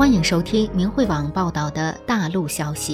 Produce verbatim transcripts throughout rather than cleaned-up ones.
欢迎收听明慧网报道的大陆消息。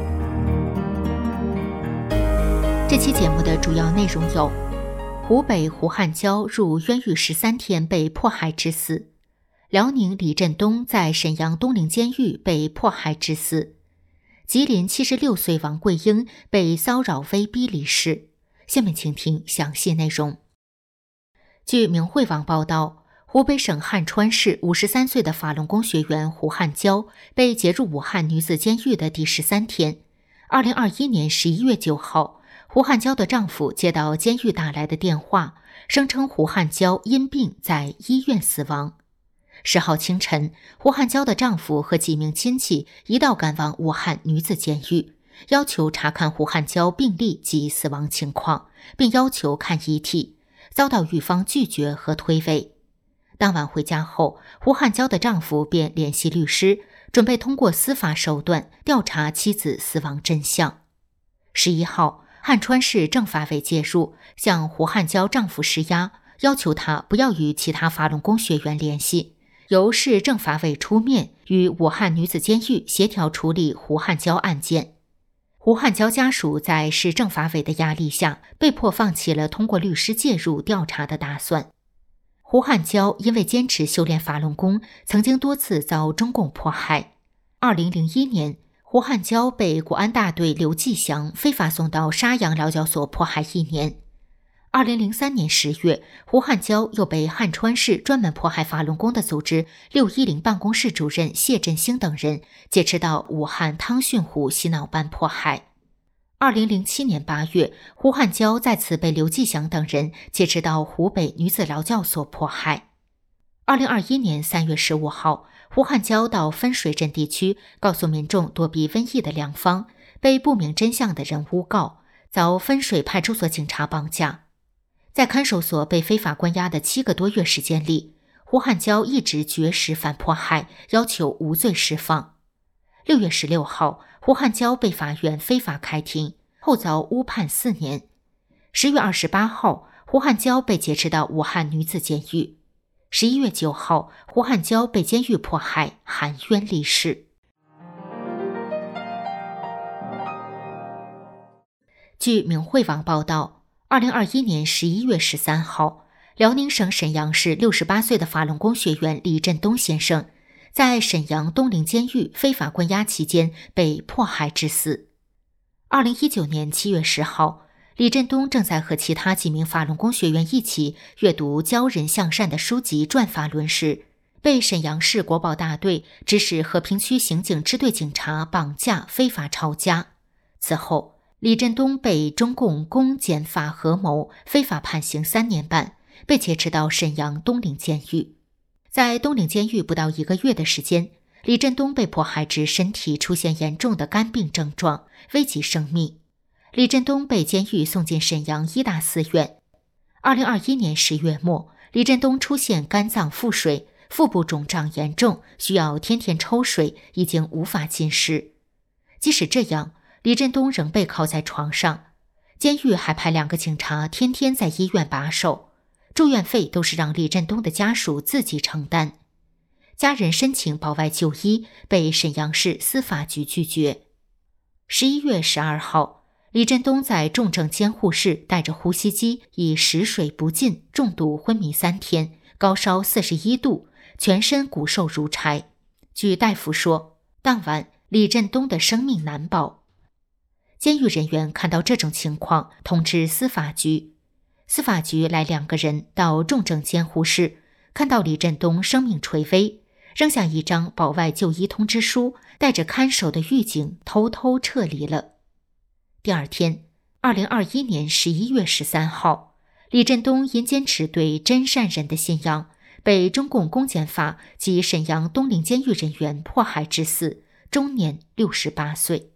这期节目的主要内容有：湖北胡汉椒入冤狱十三天被迫害致死；辽宁李振东在沈阳东陵监狱被迫害致死；吉林七十六岁王桂英被骚扰威逼离世。下面请听详细内容。据明慧网报道，湖北省汉川市五十三岁的法轮功学员胡汉椒被劫入武汉女子监狱的第十三天，二零二一年十一月九号，胡汉椒的丈夫接到监狱打来的电话，声称胡汉椒因病在医院死亡。十号清晨，胡汉椒的丈夫和几名亲戚一道赶往武汉女子监狱，要求查看胡汉椒病历及死亡情况，并要求看遗体，遭到狱方拒绝和推诿。当晚回家后，胡汉椒的丈夫便联系律师，准备通过司法手段调查妻子死亡真相。十一号，汉川市政法委介入，向胡汉椒丈夫施压，要求他不要与其他法轮功学员联系，由市政法委出面与武汉女子监狱协调处理胡汉椒案件。胡汉椒家属在市政法委的压力下，被迫放弃了通过律师介入调查的打算。胡汉椒因为坚持修炼法轮功，曾经多次遭中共迫害。二零零一年，胡汉椒被国安大队刘继祥非法送到沙洋劳教所迫害一年。二零零三年十月，胡汉椒又被汉川市专门迫害法轮功的组织六一零办公室主任谢振兴等人劫持到武汉汤逊湖洗脑班迫害。二零零七年八月，胡汉椒再次被刘继祥等人劫持到湖北女子劳教所迫害。二零二一年三月十五号，胡汉椒到分水镇地区告诉民众躲避瘟疫的良方，被不明真相的人诬告，遭分水派出所警察绑架。在看守所被非法关押的七个多月时间里，胡汉椒一直绝食反迫害，要求无罪释放。六月十六号，胡汉椒被法院非法开庭，后遭误判四年。十月二十八号，胡汉椒被劫持到武汉女子监狱。十一月九号，胡汉椒被监狱迫害，含冤离世。据明慧网报道，二零二一年十一月十三号，辽宁省沈阳市六十八岁的法轮功学员李振东先生在沈阳东陵监狱非法关押期间被迫害致死。二零一九年七月十号，李振东正在和其他几名法轮功学员一起阅读教人向善的书籍《转法轮》时，被沈阳市国保大队指使和平区刑警支队警察绑架非法抄家。此后，李振东被中共公检法合谋非法判刑三年半，被劫持到沈阳东陵监狱。在东陵监狱不到一个月的时间，李振东被迫害致身体出现严重的肝病症状，危及生命。李振东被监狱送进沈阳医大寺院。二零二一年十月末，李振东出现肝脏腹水，腹部肿胀严重，需要天天抽水，已经无法进食。即使这样，李振东仍被铐在床上。监狱还派两个警察天天在医院把守，住院费都是让李振东的家属自己承担。家人申请保外就医，被沈阳市司法局拒绝。十一月十二号，李振东在重症监护室带着呼吸机，以食水不进重度昏迷三天，高烧四十一度，全身骨瘦如柴。据大夫说，当晚李振东的生命难保。监狱人员看到这种情况，通知司法局。司法局来两个人到重症监护室，看到李振东生命垂危，扔下一张保外就医通知书，带着看守的狱警偷偷撤离了。第二天，二零二一年十一月十三号，李振东因坚持对真善忍的信仰，被中共公检法及沈阳东陵监狱人员迫害致死，终年六十八岁。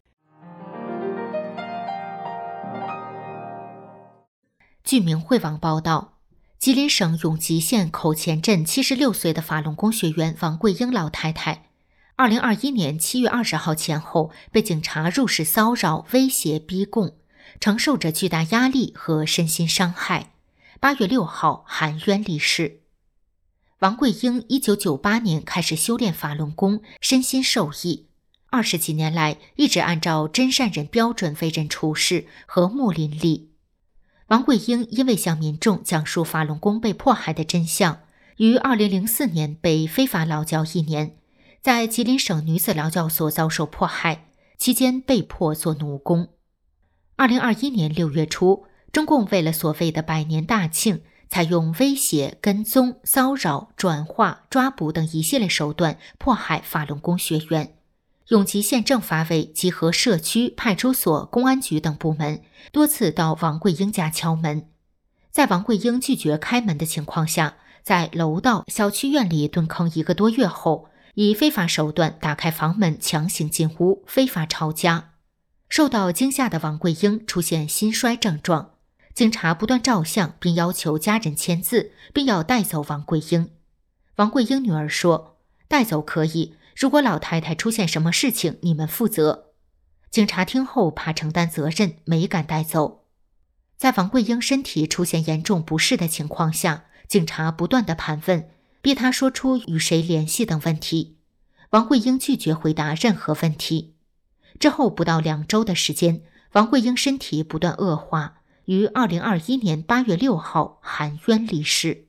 据明慧网报道，吉林省永吉县口前镇七十六岁的法轮功学员王桂英老太太，二零二一年七月二十号前后被警察入室骚扰、威胁、逼供，承受着巨大压力和身心伤害。八月六号含冤离世。 王贵英一九九八年开始修炼法轮功，身心受益，二十几年来一直按照真善人标准为人处事，和睦邻里。王贵英因为向民众讲述法轮功被迫害的真相，于二零零四年被非法劳教一年，在吉林省女子劳教所遭受迫害，期间被迫做奴工。二零二一年六月初，中共为了所谓的百年大庆，采用威胁、跟踪、骚扰、转化、抓捕等一系列手段迫害法轮功学员。永吉县政法委集合社区、派出所、公安局等部门，多次到王贵英家敲门。在王贵英拒绝开门的情况下，在楼道、小区院里蹲坑一个多月后，以非法手段打开房门，强行进屋，非法抄家。受到惊吓的王贵英出现心衰症状，警察不断照相，并要求家人签字，并要带走王贵英。王贵英女儿说：“带走可以，如果老太太出现什么事情，你们负责。”警察听后怕承担责任，没敢带走。在王贵英身体出现严重不适的情况下，警察不断地盘问，逼他说出与谁联系等问题。王贵英拒绝回答任何问题。之后不到两周的时间，王贵英身体不断恶化，于二零二一年八月六号含冤离世。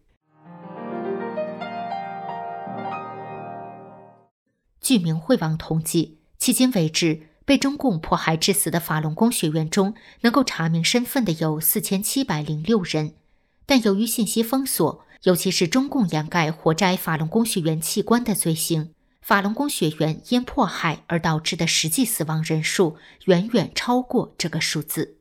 据明慧网统计，迄今为止，被中共迫害致死的法轮功学员中，能够查明身份的有四千七百零六人。但由于信息封锁，尤其是中共掩盖活摘法轮功学员器官的罪行，法轮功学员因迫害而导致的实际死亡人数远远超过这个数字。